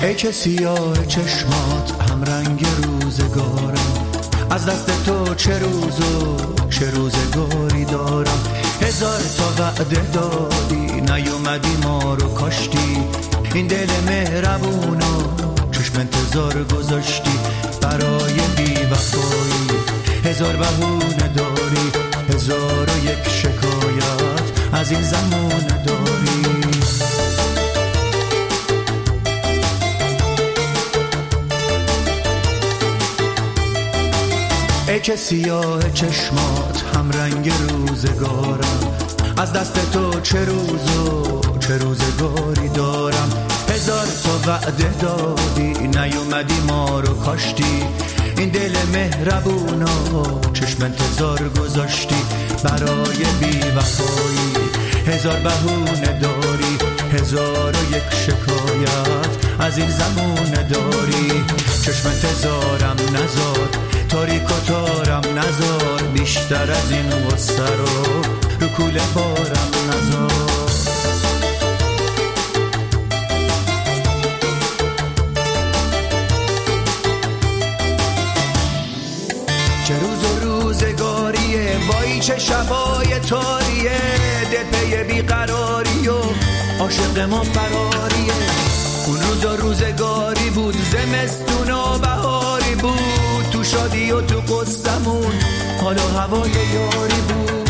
ای که سیاه چشمات هم رنگ روزگارم، از دست تو چه روزگاری دارم. هزار تا وعده دادی نیومدی ما رو کاشتی، این دل مهربونو چشم انتظار گذاشتی. برای بی وفایی هزار بهونه داری، 1001 شکایت از این زمونه داری. ای که سیاه چشمات هم رنگ روزگارم، از دست تو چه روزگاری دارم. هزار تا وعده دادی نیومدی ما رو کاشتی، این دل مهربونو چشم انتظار گذاشتی. برای بی وفایی هزار بهونه داری، 1001 شکایت از این زمونه داری. چشم انتظارم نزار، تاریک و تارم نزار، بیشتر از این غصه رو کوله بارم نزار. چه روز و روزگاریه، وای چه شبای تاریه، دل پی بیقراری و عاشق ما فراریه. اون روز و روزگاری بود، زمستون و بهاری بود، تو شادی و تو قصمون حال و هوای یاری بود.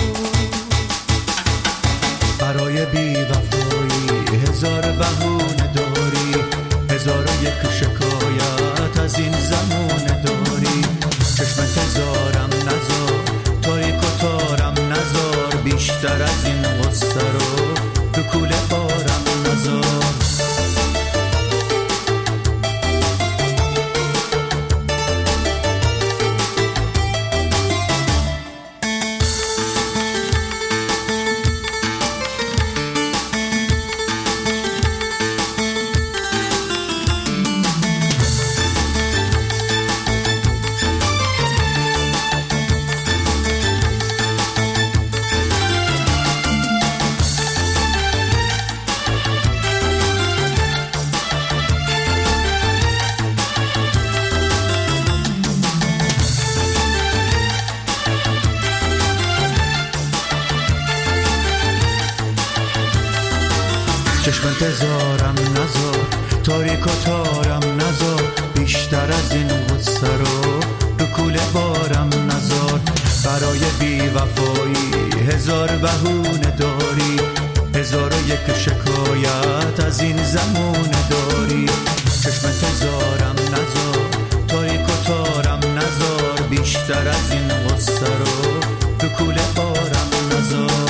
برای بی وفایی هزار بهونه داری، 1001 شکایت از این زمونه داری. چشم انتظارم نزار، تاریک و تارم نزار، بیشتر از این غصه رو کوله بارم نزار. چشم انتظارم نزار، تاریک و تارم نزار، بیشتر از این غصه رو کوله بارم نزار. برای بی وفایی هزار بهونه داری، 1001 شکایت از این زمونه داری. چشم انتظارم نزار، تاریک و تارم نزار، بیشتر از این غصه رو کوله بارم نزار.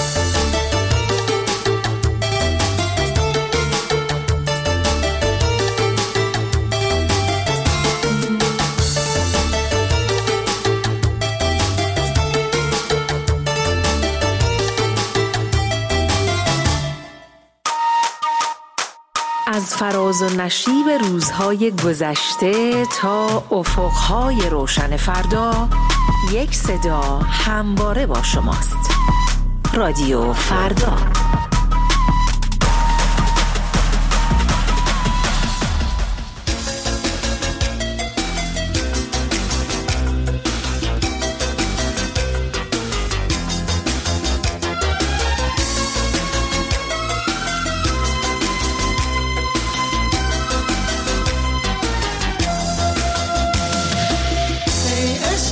از فراز و نشیب روزهای گذشته تا افقهای روشن فردا، یک صدا همواره با شماست. رادیو فردا.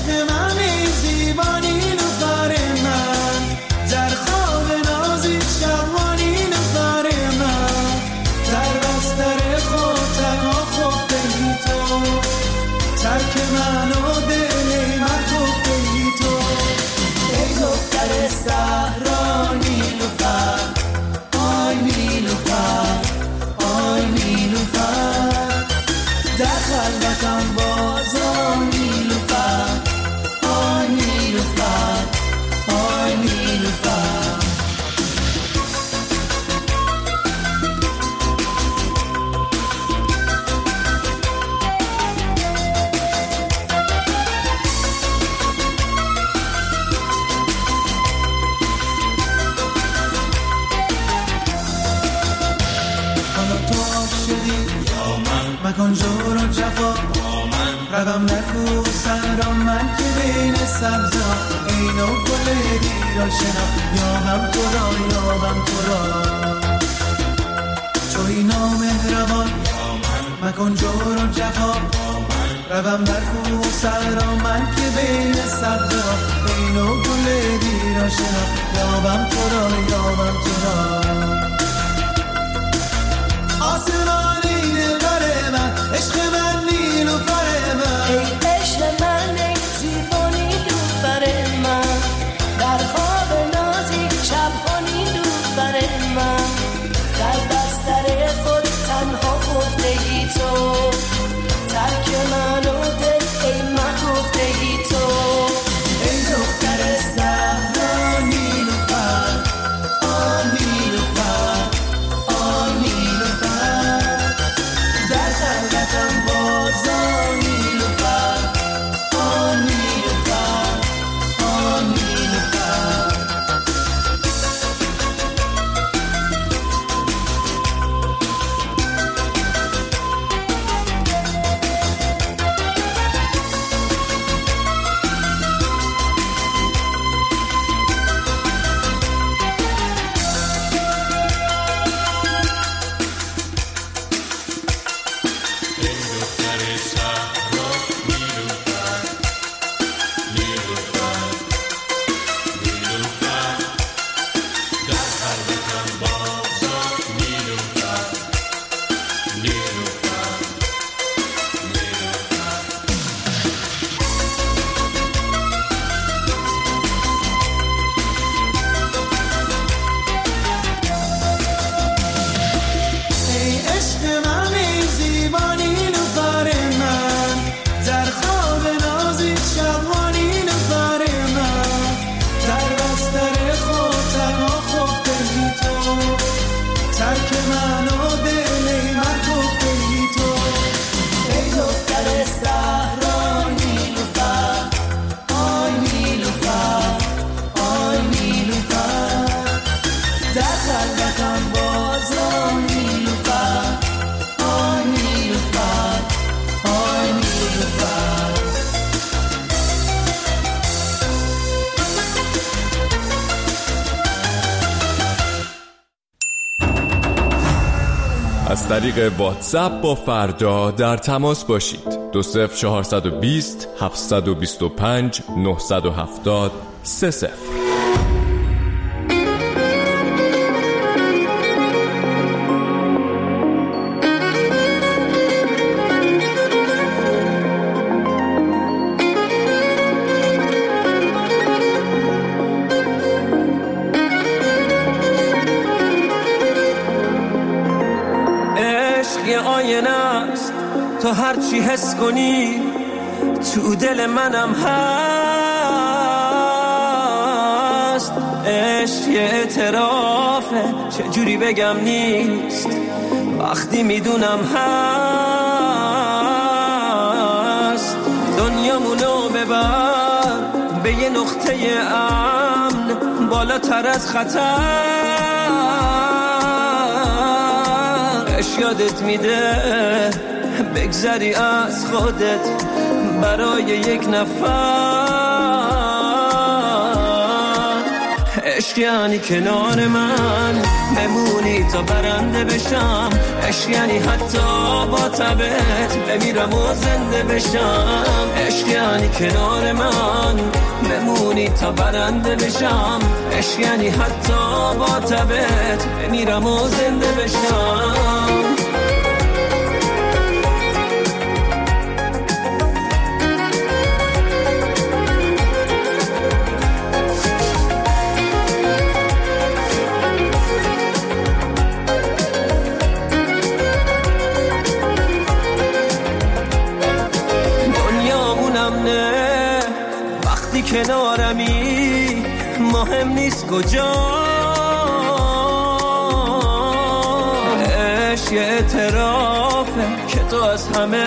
زرخاب نازی مکن جور و جفا روم نکو سر من که بین سبزا اینو گل دیرا شنا یابم تو را توی نامهربان مکن جور و جفا روم نکو سر من که بین سبزا اینو گل دیرا شنا یابم تو را آسمانی دلبر من عشق من نیلوفر من ای عشق من ای زیبا نیلوفر من در خواب نازی شبها نیلوفر من در بستر خود تنها خفته ای تو ترک من و دل ای من گفته ای تو ای دختر زهرا نیلوفر آن نیلوفر آن نیلوفر در خلقتم بازا نیلوفر آن نیلوفر آن نیلوفر از طریق واتساپ با فردا در تماس باشید. 20420 725 970 30. تو هر چی حس کنی تو دل منم هست. عشق یه اعترافه چجوری بگم نیست وقتی میدونم هست. دنیامونو ببر به یه نقطه امن بالاتر از خطر. عشق یادت میده بگذری از خودت برای یک نفر. عشق یعنی کنار من بمونی تا برنده بشم. عشق یعنی حتی با تبت بمیرم و زنده بشم. عشق یعنی کنار من بمونی تا برنده بشم. عشق یعنی حتی با تبت بمیرم و زنده بشم. کنارمی مهم نیست کجا. عشق یه اعترافه که تو از همه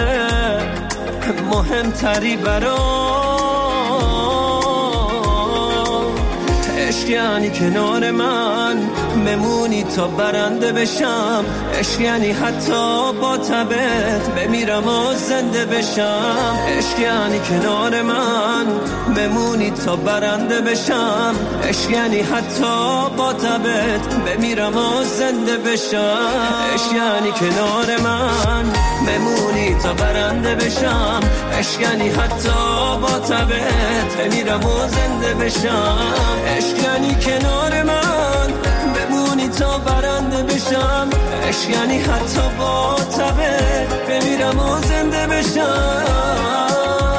مهمتری برام. عشق یعنی کنار من بمونی تا برنده بشم، عشق یعنی حتی با تبت بمیرم و زنده بشم، عشق یعنی کنار من بمونی تا برنده بشم، عشق یعنی حتی با تبت بمیرم و زنده بشم، عشق یعنی کنار من بمونی تا برنده بشم، عشق یعنی حتی با تبت بمیرم و زنده بشم، عشق یعنی کنار من بمونی تا برنده بشم، عشق یعنی حتی با تبت بمیرم و زنده بشم.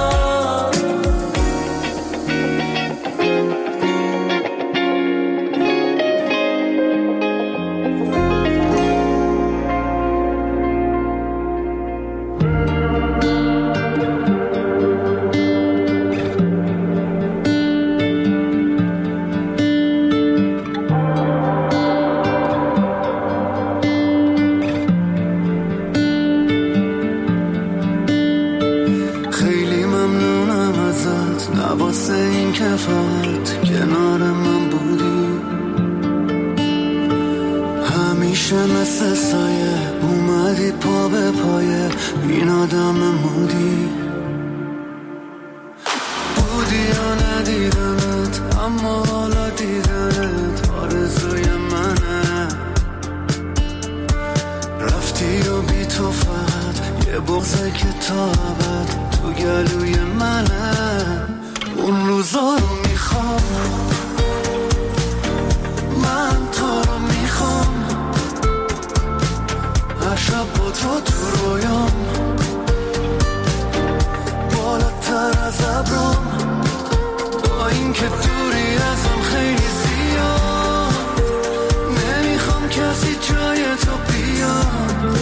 فقط کنار من بودی، همیشه مثل سایه اومدی پا به پایه این آدم مودی، بودی یا ندیدمت اما حالا دیدنت آرزوی منه، رفتی و بی تو فقط یه بغضه که تا ابد تو گلوی منه، اون روزا رو میخوام، من تو رو میخوام، هر شب با تو رویام، بالاتر از ابرام، با این که دوری ازم خیلی زیاد، نمیخوام کسی جای تو بیاد،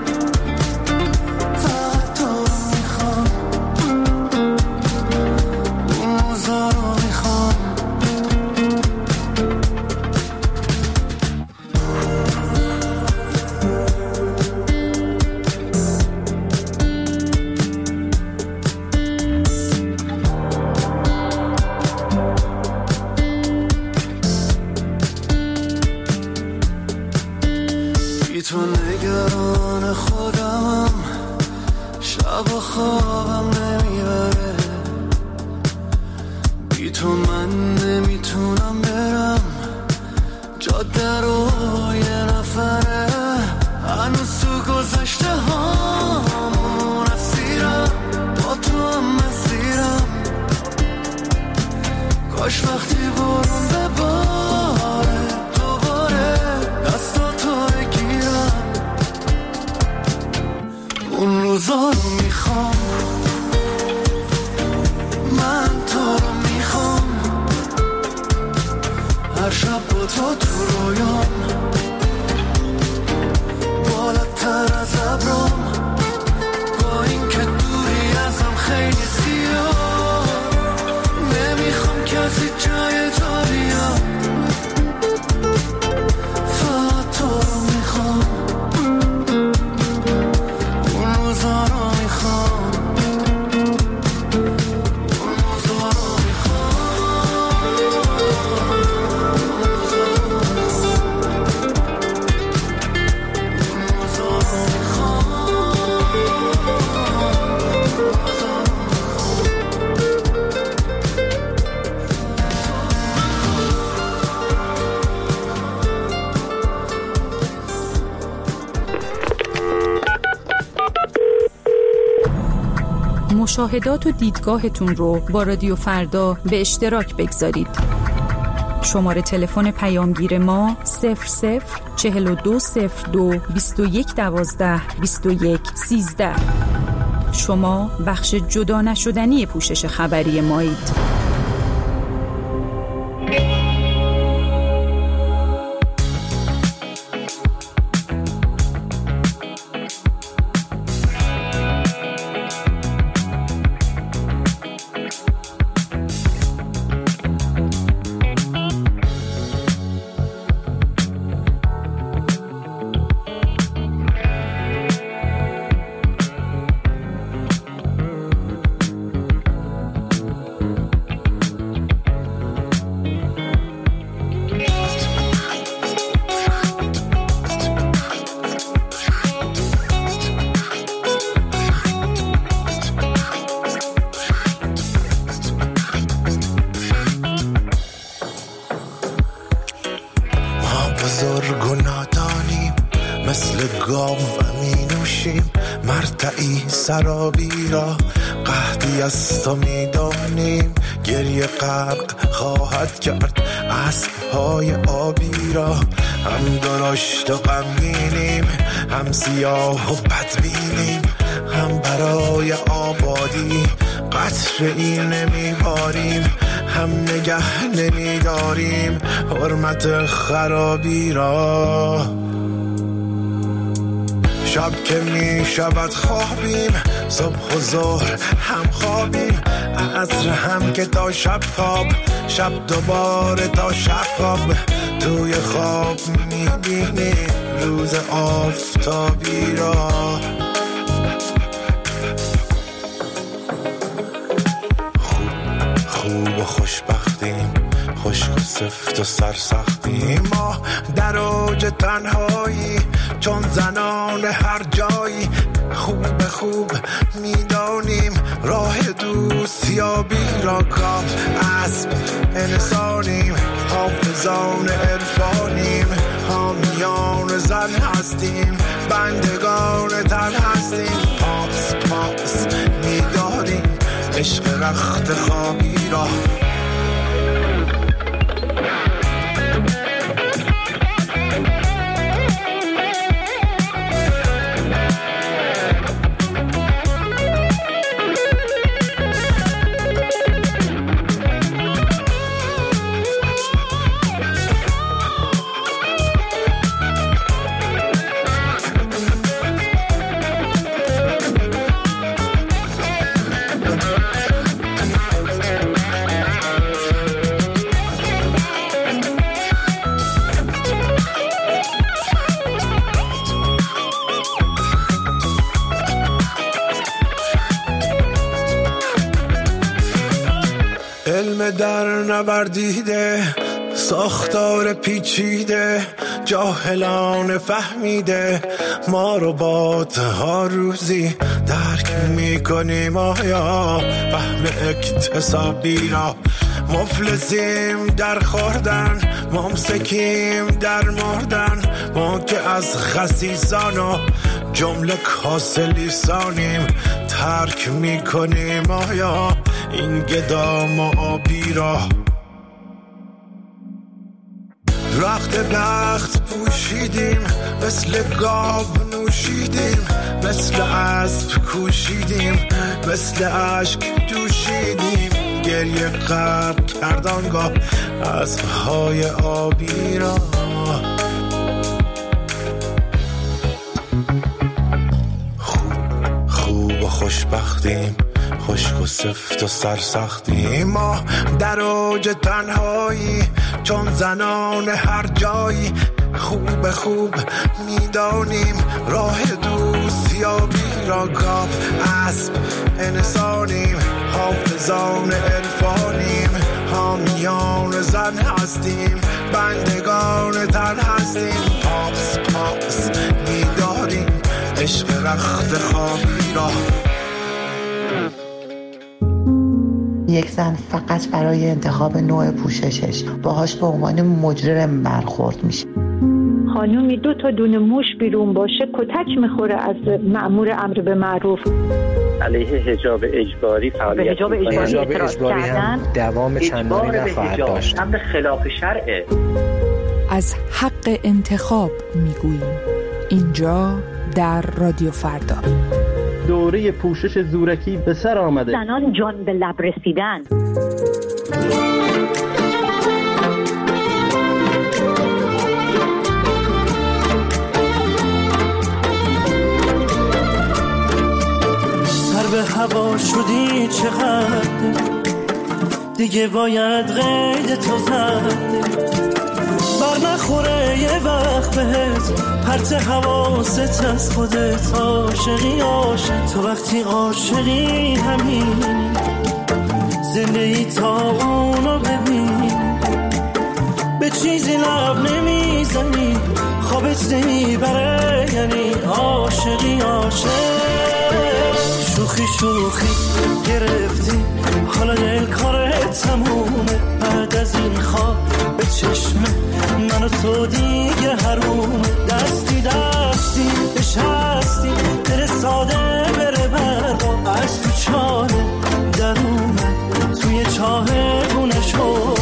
تو نگران خودمم، شب و خوابم نمیبره، بی تو من نمیتونم برم، جاده رو یه نفره، هنوز تو گذشته هامون اسیرم، با تو هم مسیرم، کاش وقتی برون بباره دوباره دستاتو اون روزا رو میخوام، من تو رو میخوام، هر شب با تو رویام، بالاتر از ابرام، با این که دوری ازم خیلی زیاد، نمیخوام کسی جای تو بیاد، فقط تو رو میخوام، مشاهدات و دیدگاهتون رو با رادیو فردا به اشتراک بگذارید. شماره تلفن پیامگیر ما 004202 2112 2113. شما بخش جدا نشدنی پوشش خبری مایید. بزرگ و نادانیم، مثل گاو می نوشیم مرتعی سرابی را، قحطی از تو می دانیم گریه غرق خواهد کرد اسب‌های آبی را. هم درشت و غمگینیم، هم سیاه و بدبینیم، هم برای آبادی قطره‌ای نمیباریم، هم نگه نمیداریم حرمت خرابی را. شب که می شود خوابیم، صبح و ظهر هم خوابیم، عصر هم که تا شب خواب، شب دوباره تا شب خواب. توی خواب می بینیم روز آفتابی را. خوب و خوشبختیم، خشک و سفت و سرسختیم، ما در اوج تنهایی چون زنان هر جایی. خوب میدانیم راه دوستیابی را، کام اسب انسانیم، حافظان عرفانیم، حامیان زن هستیم، بندگان تن هستیم. پاس میداریم عشق رخت خوابی را. در نوردیده ساختار پیچیده، جاهلان فهمیده ما رو ها روزی درک میکنیم آیا فهم اکتسابی را. مفلسیم در خوردن، ممسکیم در مردن، ما که از خسیسان و جمله کاسه لیسانیم ترک میکنیم آیا این گدام و آبی را. رخت بخت پوشیدیم، مثل گاو نوشیدیم، مثل اسب کوشیدیم، مثل اشک جوشیدیم، گریه غرق کردانگاه اسب‌های آبی را. خوب و خوشبختیم، خشک و سفت و سرسختیم، ما در اوج تنهایی چون زنان هر جایی. خوب میدانیم راه دوستیابی را، کام اسب انسانیم، حافظان عرفانیم، حامیان زن هستیم، بندگان تن هستیم. پاس میداریم عشق رخت خوابی را. یک زن فقط برای انتخاب نوع پوششش باهاش به عنوان مجرم برخورد میشه. خانومی 2 تا دونه موش بیرون باشه کتک میخوره از مأمور امر به معروف. علیه حجاب اجباری فعالیت حجاب اجباری هم دوام چندانی نخواهد داشت. امر خلاف شرعه. از حق انتخاب میگوییم اینجا در رادیو فردا. دوره پوشش زورکی به سر آمده. زنان جان به لب رسیدن. سر به هوا شدی چقدر دیگه باید قید تو زد، بر نخوره یه وقت بهت پرت حواست از خودت. عاشقی عاشق تو وقتی عاشقی همین زندگی تا اونو ببین، به چیزی لب نمیزنی خوابت نمیبره، یعنی عاشقی عاشق. شوخی گرفتی حالا دل کارت تمومه، بعد از این خواب به چشمه من و تو دیگه حرومه. دستی دستی بشستی دل ساده بره بردا، از تو چاله درونه توی چاه گونه شد.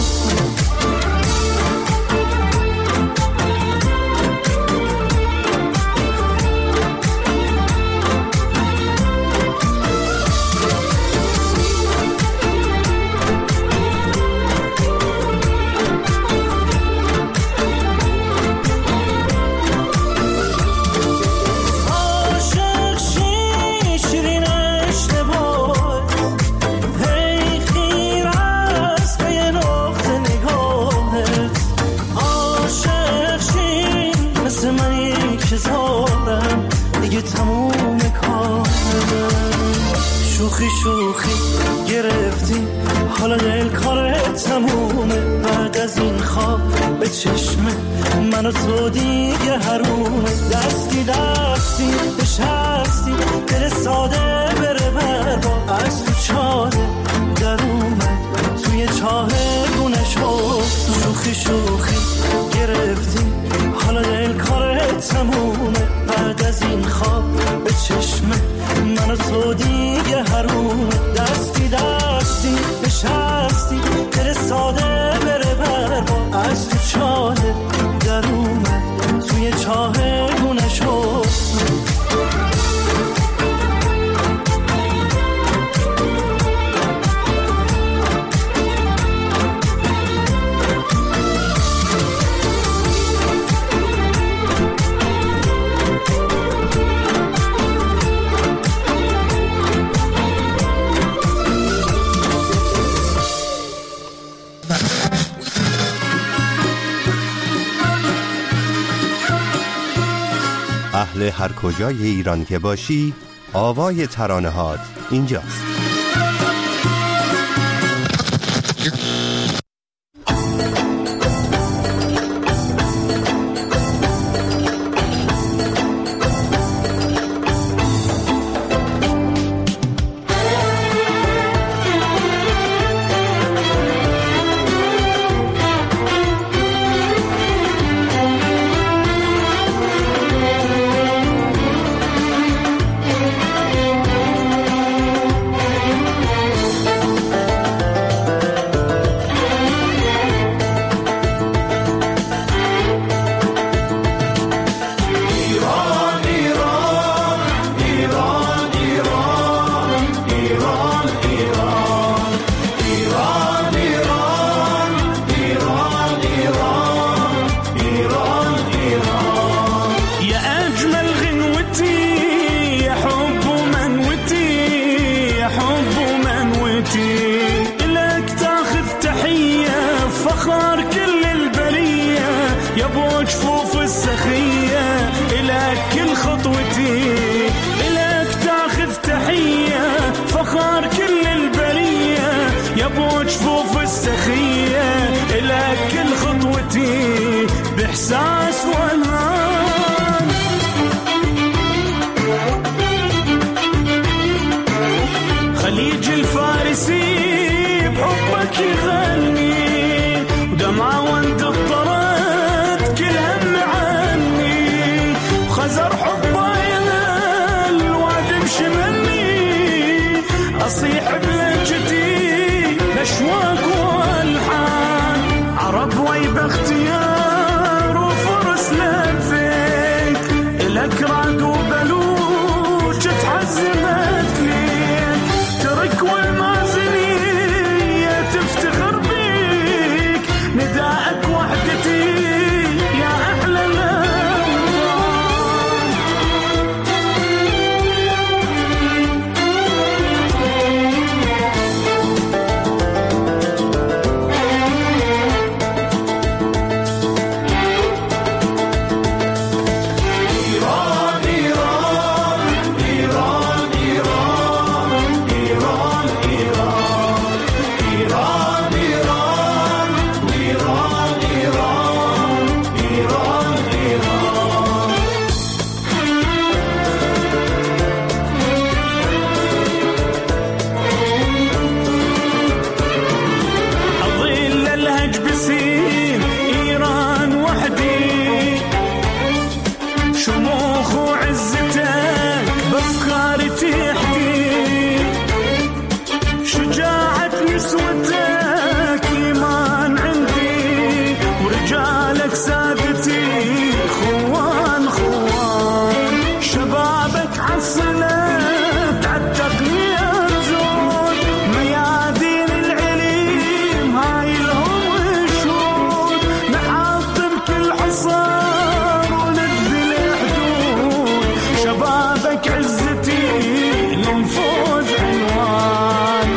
شوخی شوخی گرفتی حالا دل کارت تمومه، بعد از این خواب به چشمه من و تو دیگه حرومه. دستی دستی بشستی دل ساده بره بردا، از تو چاله در اومد توی چاه گونه شد. شوخی شوخی گرفتی حالا دل کارت تمومه، بعد از این خواب به چشمه من و تو دیگه حرومه. دستی دستی بشستی دل ساده بره بردا، از تو چاله در اومد توی چاه گونه شد. اهل هر کجای ایران که باشی، آوای ترانه‌هات اینجاست. بإحساس والهام خليج الفارسي بحبك يغني ودمعة وانت اضطرت كل هم عني وخزر حبه ينال الواد مشمني أصيح بلهجتي الأشواق والحان عرب ويب اختيار وفرس لك شموخ وعزتك بأفكاري تحكي، شجاعة نسوتك إيمان عندي، ورجالك سادتي خوان خوان، شبابك عصلت عالتقنية زود، ميادين العليم هاي لهم شهود، نحطم كل حصار ونبذل حدود، شبابك عزتي لنفوز عنوان.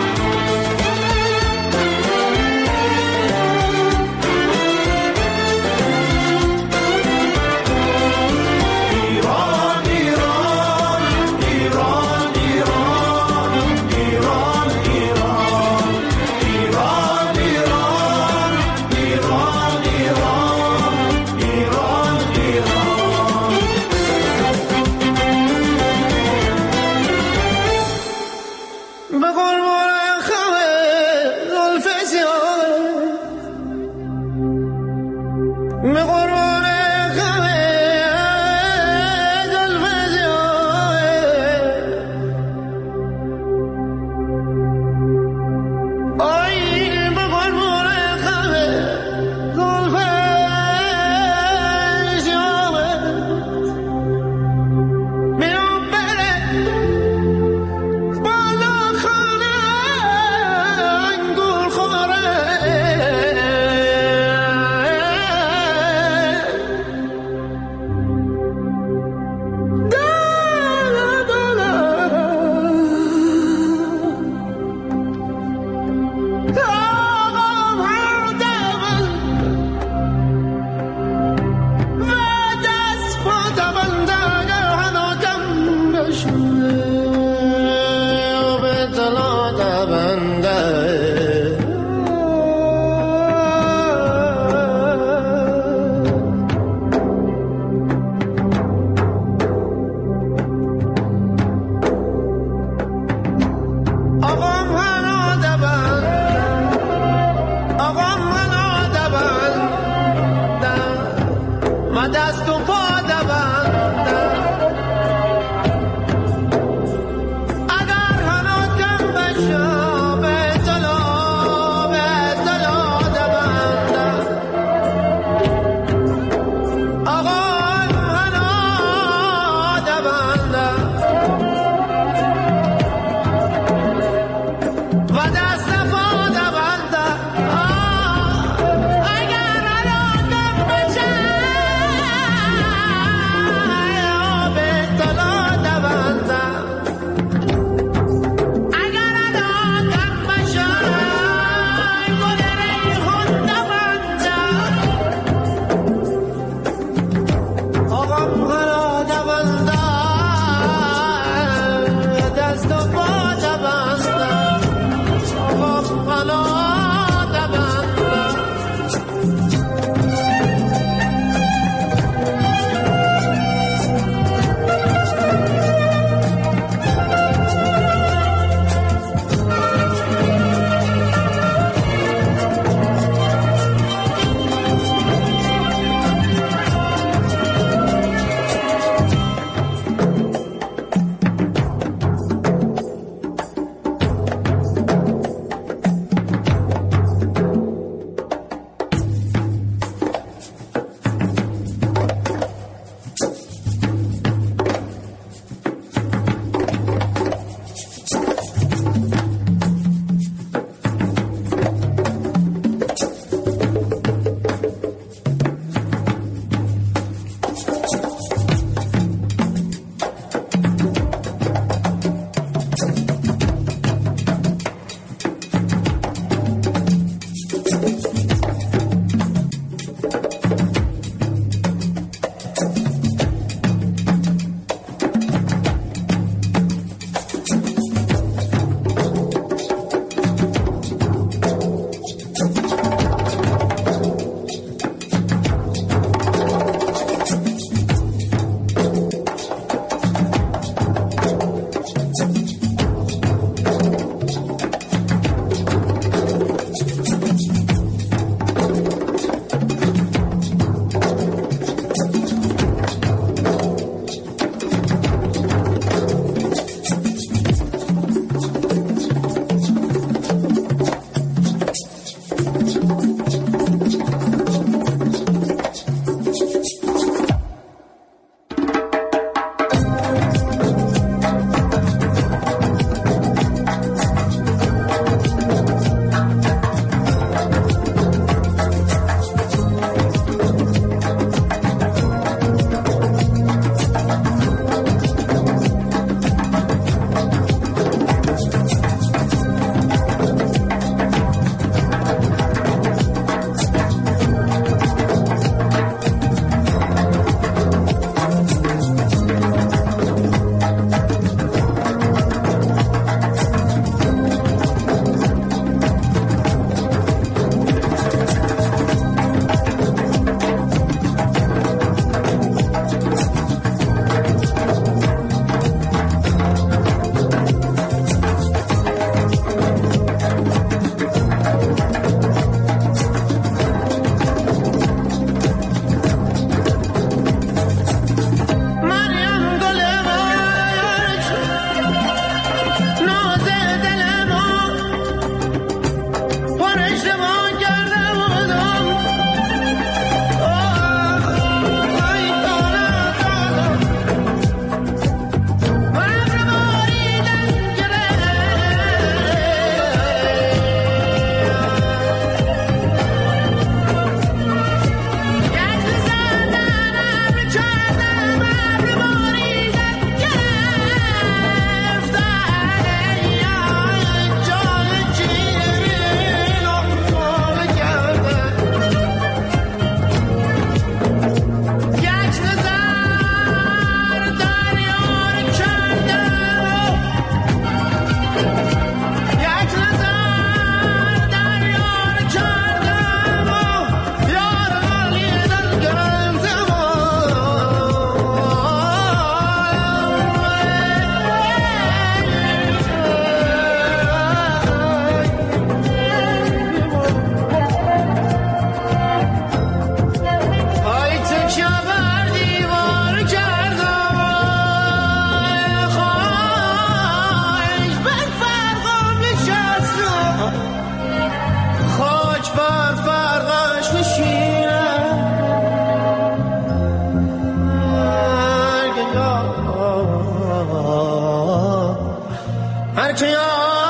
که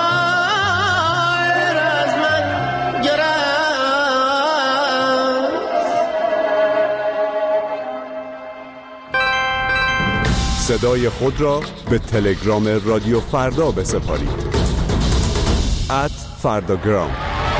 از من گرفت. صدای خود را به تلگرام رادیو فردا بسپارید. @فرداگرام.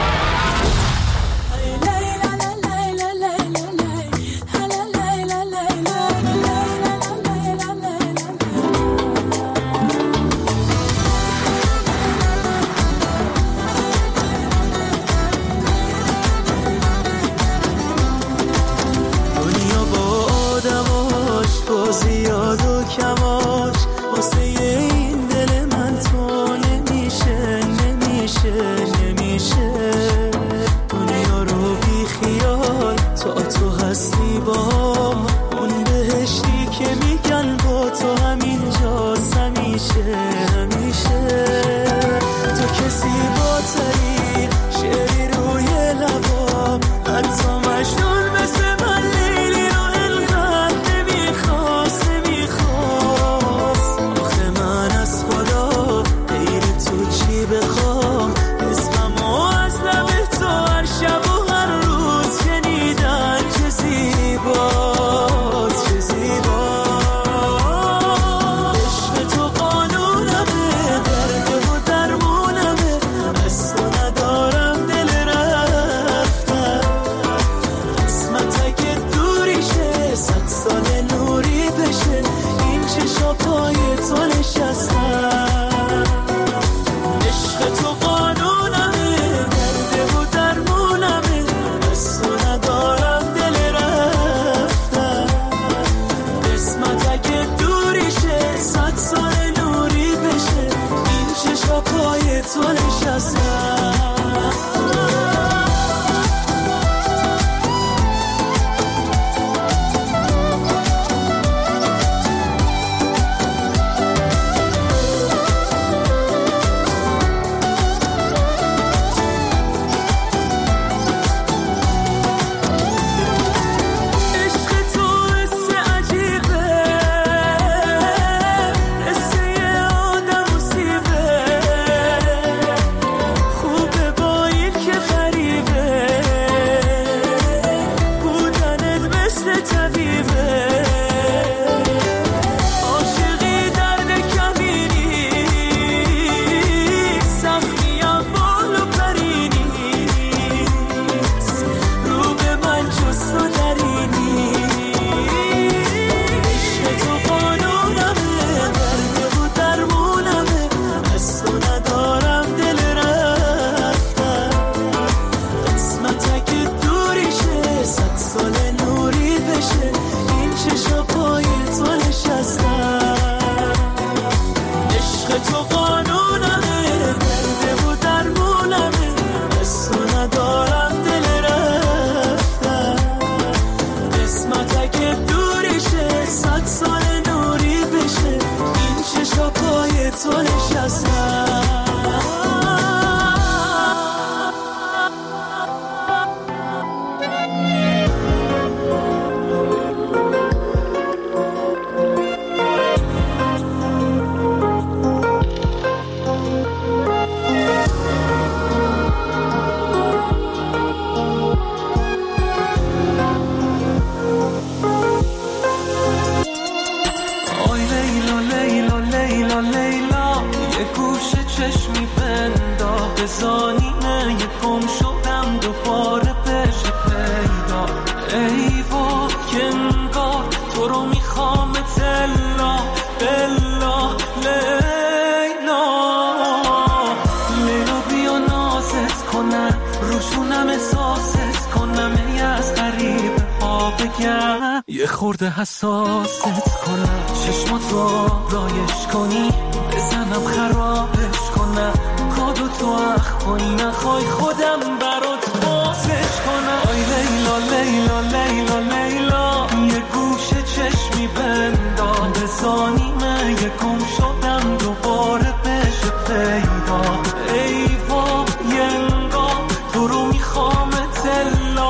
یه خورده حساست کنم، چشمات رو رایش کنی، بزنم خرابش کنم، کادو تو اخ کنی، نخوای خودم برات بازش کنم. آی لیلا لیلا لیلا لیلا، یه گوشه چشمی بندام، بزانیمه یه گم شدم دوباره بشه پیدا. ای با یه انگاه تو رو میخوام تلا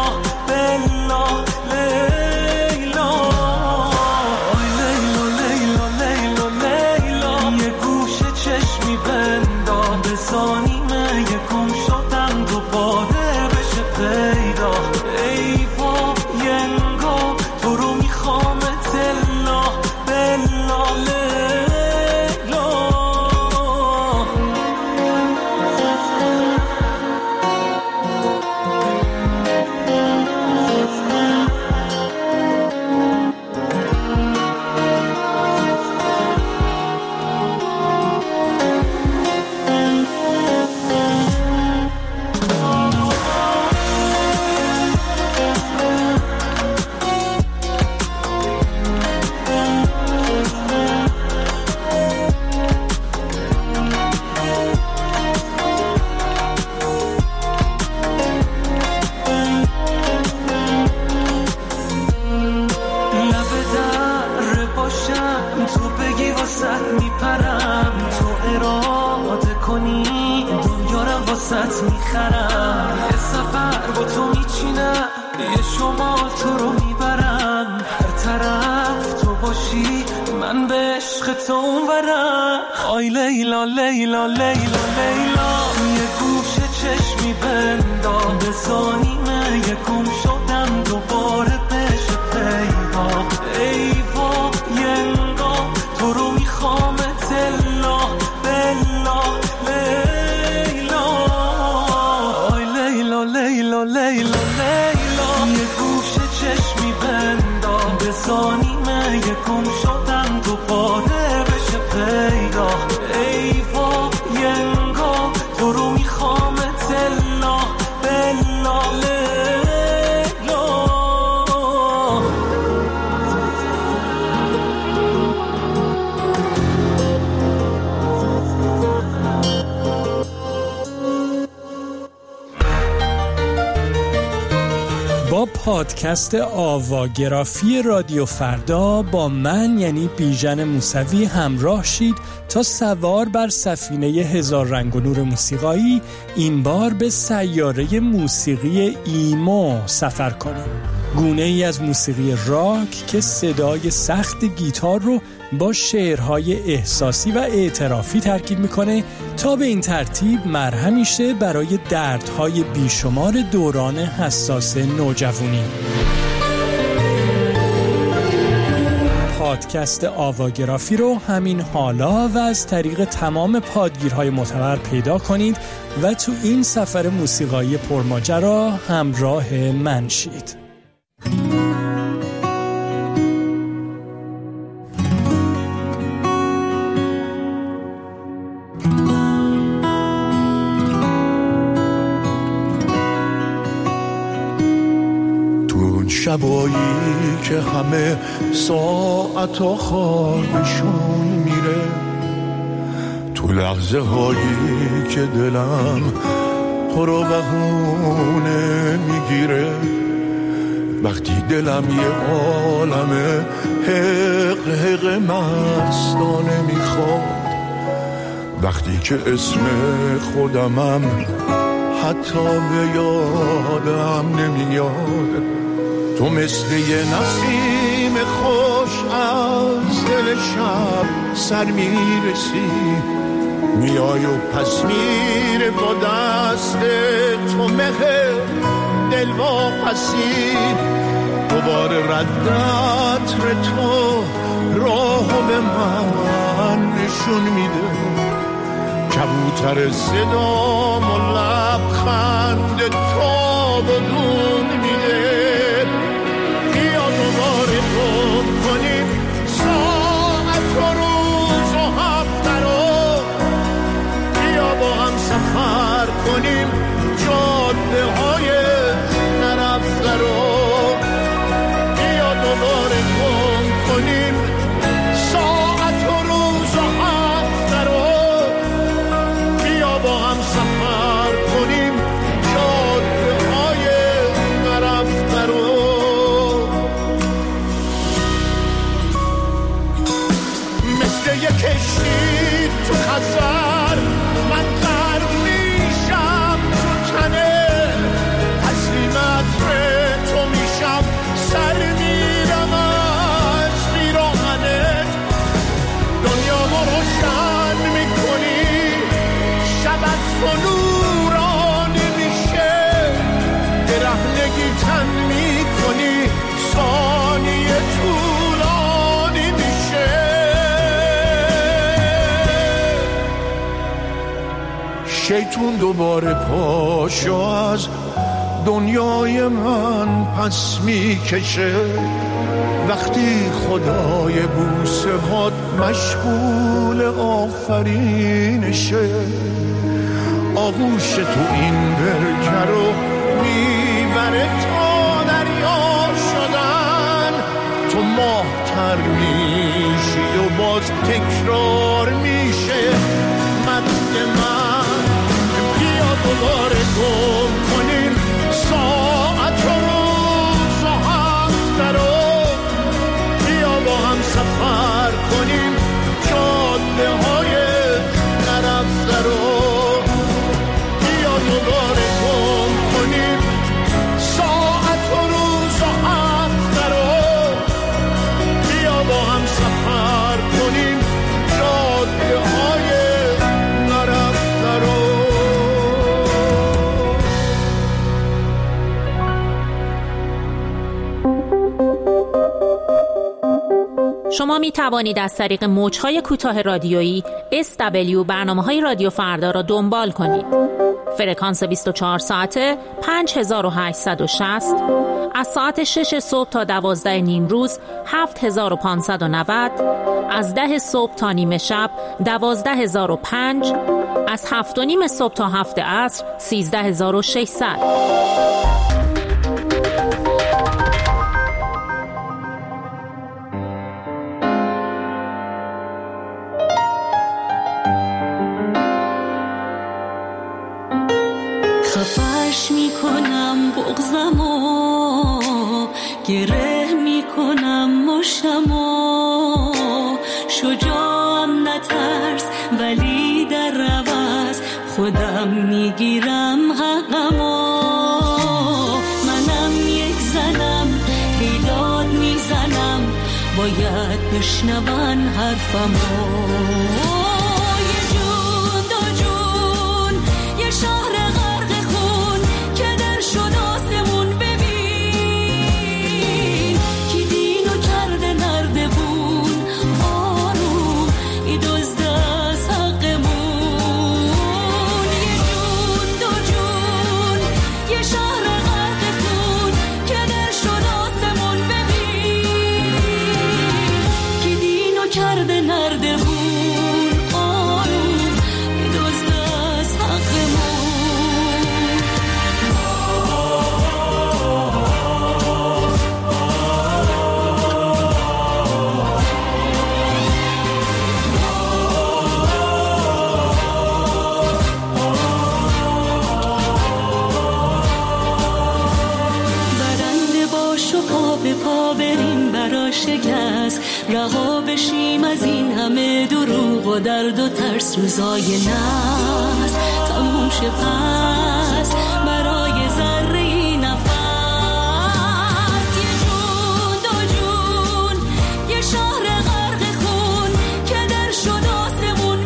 بلا لیلا. آی لیلا لیلا لیلا لیلا، یه گوشه چشمی بندام، نباشی من به عشق تو اونورم. آی لیلا لیلا لیلا لیلا یه گوشه چشمی بندام بزانیمه یه گم شدم دوباره بشه پیدا. ای با ینگا تو رو میخوام تلا بلا لیلا. آی لیلا لیلا لیلا لیلا یه گوشه چشمی بندام بزانیمه یه گم شدم دوباره بشه پیدا. ای با ینگا تو رو میخوام تلا بلا لیلا. با پادکست آواگرافی رادیو فردا با من یعنی بیژن موسوی همراه شید تا سوار بر سفینه هزار رنگ و نور موسیقایی این بار به سیاره موسیقی ایمو سفر کنیم. گونه ای از موسیقی راک که صدای سخت گیتار رو با شعرهای احساسی و اعترافی ترکیب میکنه تا به این ترتیب مرهمی شه برای دردهای بیشمار دوران حساس نوجوانی. پادکست آواگرافی رو همین حالا و از طریق تمام پادگیرهای معتبر پیدا کنید و تو این سفر موسیقایی پرماجرا همراه من شید. شبایی که همه ساعتا خوابشون میره، تو لحظه هایی که دلم تو رو بهونه میگیره، وقتی دلم یه عالمه حق حق مستانه میخواد، وقتی که اسم خودمم حتی به یادم نمیاد، تو مثل یه نسیم خوش از دل شب سر میرسی، میای و پس میره با دست تو مه دل واپسی، دوباره رد عطر تو راهو به من نشون میده، کبوتر صدام و لبخند تو بدون میده. دوباره گم کنیم ساعت و روز و هفته رو، بیا با هم سفر کنیم جاده های نرفته رو، بیا دوباره گم کنیم ساعت و روز و هفته رو، بیا با هم سفر کنیم جاده های نرفته رو. یه کشتی تو خزر من غرق میشم تو تنه، تسلیمت تو میشم سر میرم از پیراهنت، دنیامو روشن میکنی شب از تو نورانی میشه، برهنگی تن میکنی ثانیه طولانی میشه. شیطون دوباره پاشو از دنیای من پس میکشه، وقتی خدای بوسه هات مشغول آفرینشه، آغوش تو این برکه رو میبره تا دریا شدن، تو ماه‌تر میشی و باز تکرار میشه مد من. دوباره گم کنیم ساعت و روز و هفته رو، بیا با هم سفر کنیم جاده های نرفته رو، بیا دوباره گم کنیم ساعت و روز و هفته رو، بیا با هم شما می توانید از طریق موج‌های کوتاه رادیویی SW برنامه‌های رادیو فردا را دنبال کنید. فرکانس 24 ساعته 5860، از ساعت 6 صبح تا 12 نیم روز 7590، از 10 صبح تا نیمه شب 12005، از 7 و نیم صبح تا 7 عصر 13600. خفش میکنم بغضمو، گره میکنم مشتمو، شجاعم نترس ولی در عوض خودم میگیرم حقمو. منم یک زنم بیداد میزنم، باید بشنون حرفمو. یه جون دو جون یه شهر غرق خون که در شد آسمون، ببین کی دینو کرده نردبون، آروم ای دزد از حقمون. یه جون دو جون یه شهر غرق خون که در شد آسمون، ببین کی دینو کرده نردبون، آروم ای دزد از حقمون. برنده باش و پا به پا بریم برا شکست، رها بشیم از این همه دروغ و درد و ترس. روزای ناز تموم شه پس برای ذره نفس. یه جون دو جون یه شهر غرق خون که در شد آسمون،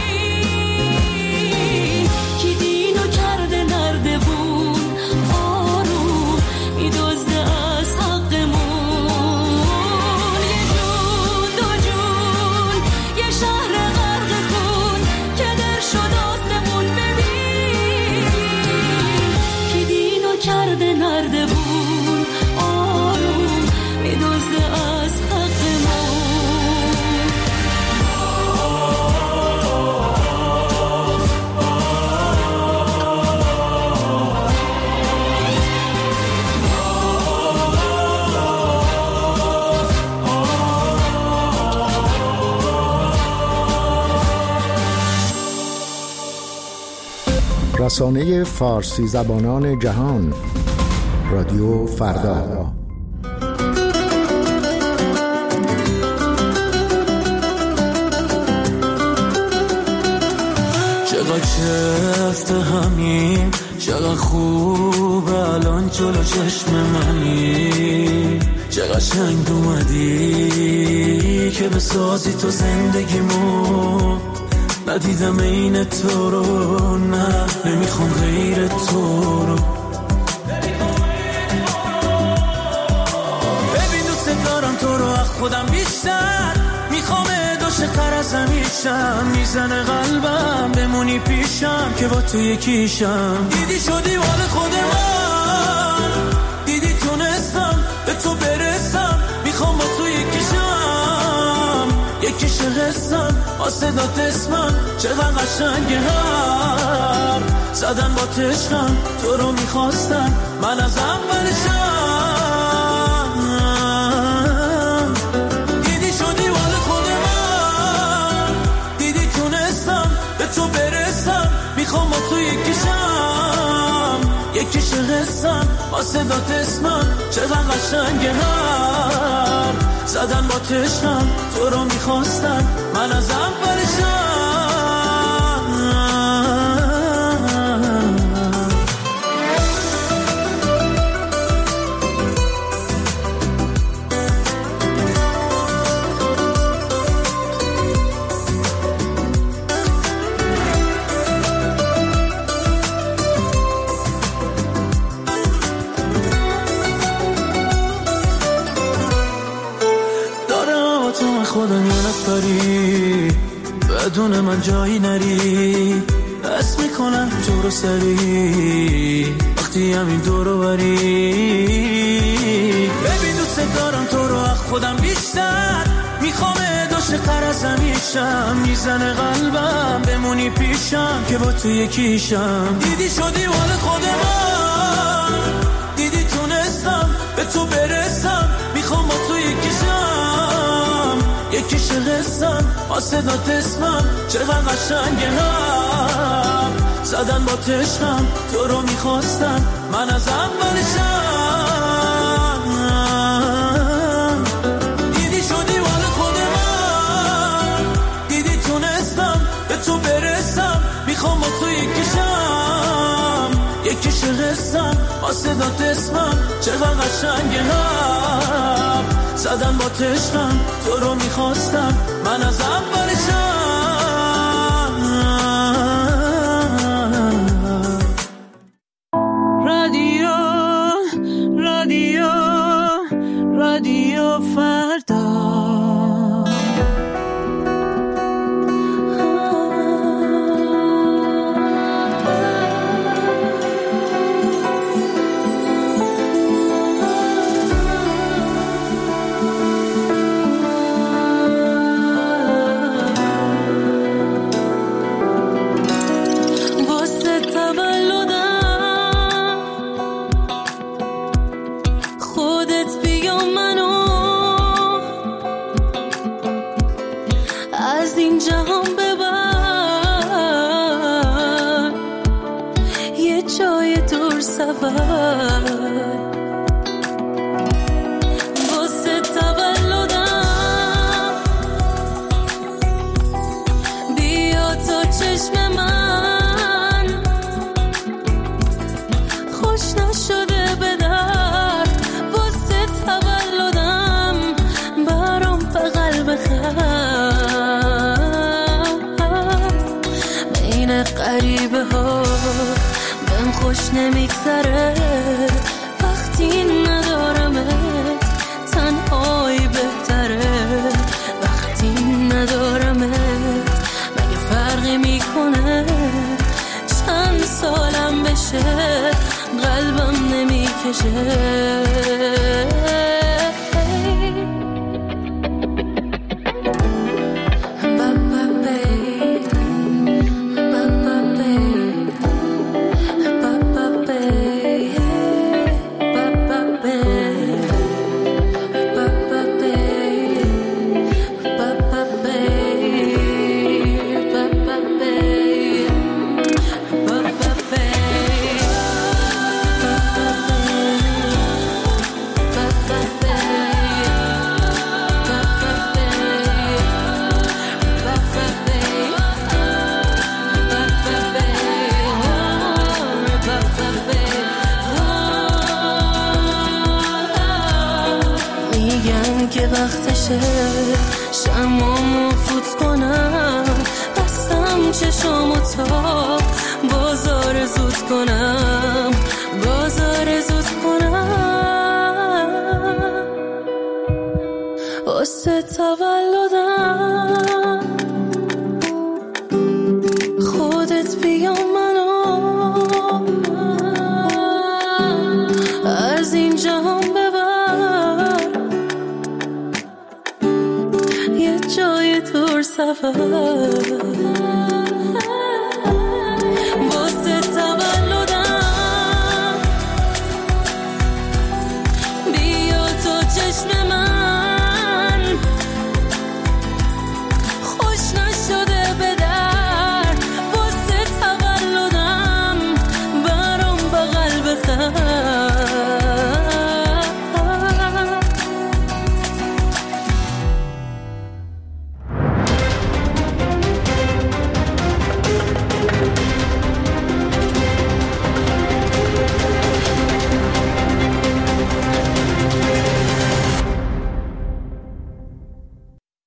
ببین کی دینو کرده نردبون، آروم ای دزد از حقمون. یه جون دو جون یه شهر غرق خون که در شد آسمون، ببین کی دینو کرده نردبون، آروم ای دزد از حقمون. رسانه فارسی زبانان جهان، رادیو فردا. چقدر چفت همین، چقدر خوب الان جلو چشم منی، چقدر شنگ اومدی که بسازی تو زندگیمو. ندیدم این تو رو، نه نمیخوام غیر تو رو. ببین دوست دارم تو رو از خودم بیشتر، میخوام عاشق‌تر از همیشم. میزنه قلبم بمونی پیشم که با تو یکیشم. دیدی شدی مال خود من، دیدی تونستم به تو برسم. میخوام با تو یکیشم، یکیش قسم آسدات اسمم. چقدر قشنگه هم زدن با تشکم، تو رو میخواستم من از اولشم. دیدی شدی مال خود من، دیدی تونستم به تو برسم. میخوام با تو یکیشم، یکیش قسم آسدات اسمم. چقدر قشنگه هم زدن با تشکم، تو رو میخواستم من از اولشم. تو خودم یه نفری، بدون من جایی نری، دست میکنم تو رو سری وقتی همین دورو بری. ببین دوست دارم تو رو از خودم بیشتر، میخوام داشت قرص همیشم، میزنه قلبم بمونی پیشم که با تو یکیشم. دیدی شدی مال خود من، دیدی تونستم به تو برسم، میخوام با تو یکیشم، یکیش قسم آسدات اسمم، چقدر قشنگه هم زدن با تشنم، تو رو میخواستم من از اولشم. دیدی شدی مال خود من، دیدی تونستم به تو برسم، میخوام با تو یکیشم، یکیش قسم آسدات اسمم، چقدر قشنگه هم زدن با تشنم، تو رو میخواستم من از اولشم. رادیو فردا. واسه تولدم بیا تا چشم من خوش نشده به درد، واسه تولدم برام بغل بخند. بین غریبه ها بهم خوش نمیگذره وقتی ندارمت، تنهایی بهتره وقتی ندارمت. مگه فرقی میکنه چند سالم بشه قلبم نمیکشه. که وقتشه شمامو فوت کنم، بستم چشامو تا بازار زود کنم، بازار زود کنم. واسه تولدم خودت بیا منو از این جهان ببر، یه جای دور سفر.